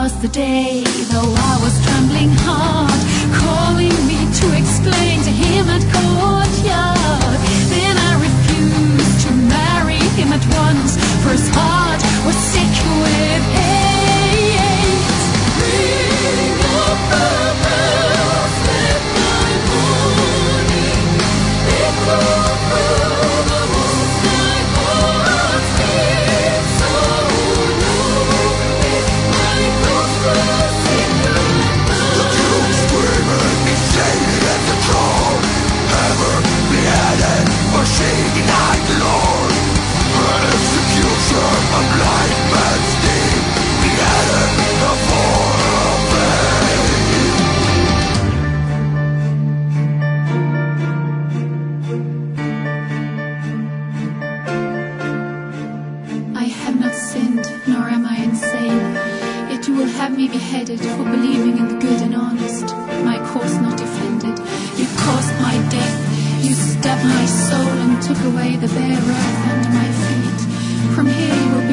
was the day, though I was trembling hard, calling me to explain to him at courtyard. Then I refused to marry him at once, for his heart was sick with hate. Ring up the bells, let my morning echo through the walls. My heart beats so low, it might go through secret now. The doom screaming, seated at the throne, ever beheaded, for she denied the Lord. An execution of blind man's deed, beheaded for a faith. I have not sinned, nor am I insane, yet you will have me beheaded for believing in the good and honest, my cause not defended. You caused my death, you stabbed my soul and took away the bare earth under my feet. From here you will